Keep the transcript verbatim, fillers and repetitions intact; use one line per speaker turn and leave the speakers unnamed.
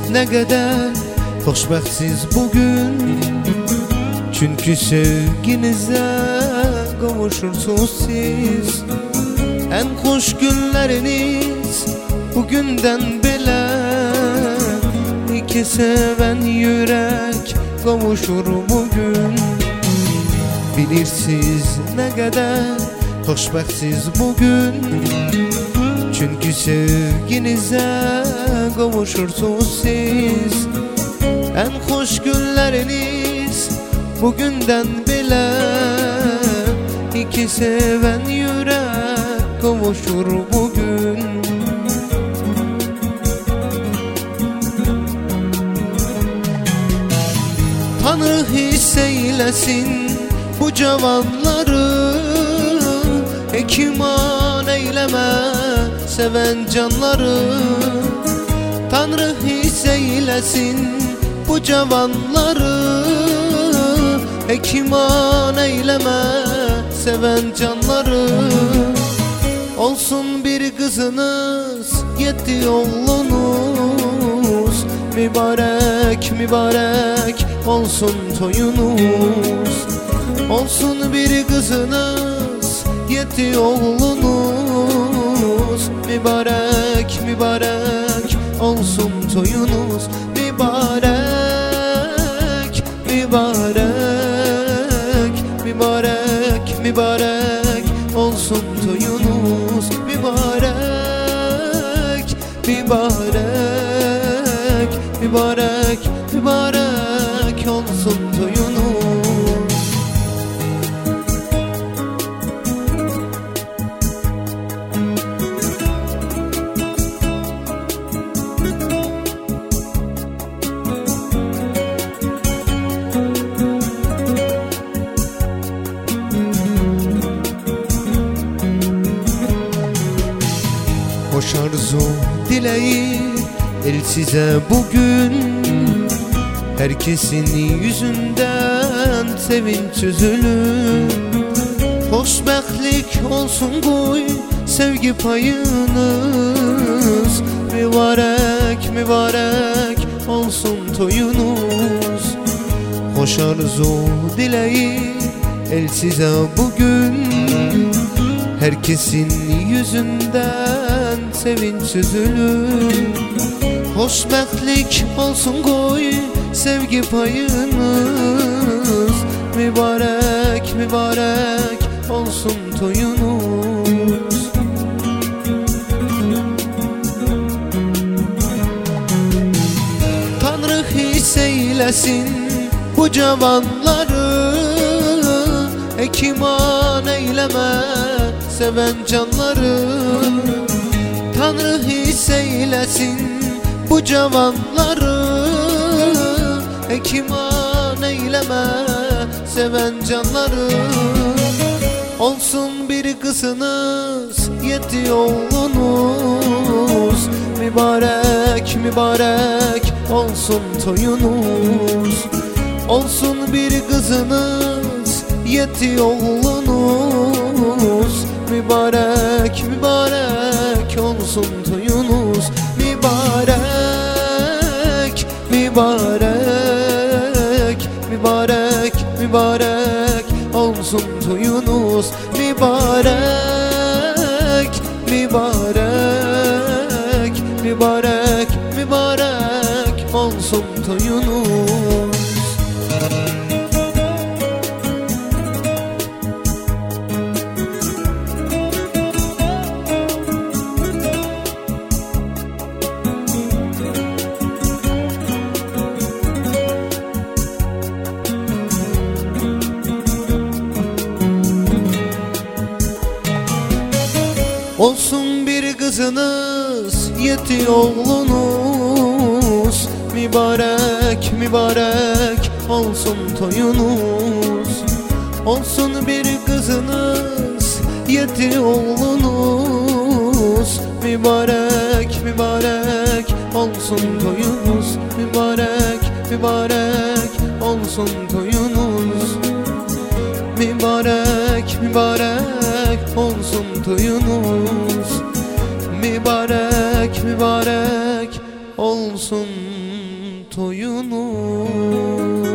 ne kadar xoşbəxtsiz bugün. Çünkü sevginize kavuşursunuz siz. En hoş günleriniz bugünden bile. İki seven yürek kavuşur bugün. Bilirsiniz ne kadar xoşbəxtsiz bugün. Çünkü sevginize kavuşursunuz siz. En hoş günleriniz bugünden bile. İki seven yürek kavuşur bugün. Tanrı hisseylesin bu cavanları. Ekiman eyleme seven canları. Tanrı hisseylesin bu cavanları. Ekiman eyleme seven canları. Olsun bir kızınız, yetti oğlunuz. Mübarek mübarek olsun toyunuz. Olsun bir kızınız, yetti oğlunuz. Mübarek mübarek olsun toyunuz. Mübarek mübarek mübarek mübarek olsun toyunuz. Mübarek mübarek mübarek mübarek olsun toyunuz. Hoş arzu dileği el size bugün. Herkesin yüzünden sevinç üzülür. Hoşbəxtlik olsun koy sevgi payınız. Mübarek mübarek olsun toyunuz. Hoş arzu dileği el size bugün. Herkesin yüzünden sevinç üzülür. Hoşbəxtlik olsun koy sevgi payınız. Mübarek mübarek olsun toyunuz. Tanrı hisseylesin bu cavanları. Ekiman eyleme seven canları. Tanrı hisseylesin bu cavanları. Ekiman eyleme seven canları. Olsun bir kızınız, yetti oğlunuz. Mübarek mübarek olsun toyunuz. Olsun bir kızınız, yetti oğlunuz. Mübarek mübarek olsun toyunuz. Mübarek mübarek mübarek mübarek olsun toyunuz. Mübarek mübarek mübarek mübarek olsun toyunuz. Olsun bir kızınız, yetti oğlunuz. Mübarek mübarek olsun toyunuz. Olsun bir kızınız, yetti oğlunuz. Mübarek mübarek olsun toyunuz. Mübarek mübarek olsun toyunuz. Mübarek mübarek olsun toyunuz. Mübarek mübarek olsun toyunuz.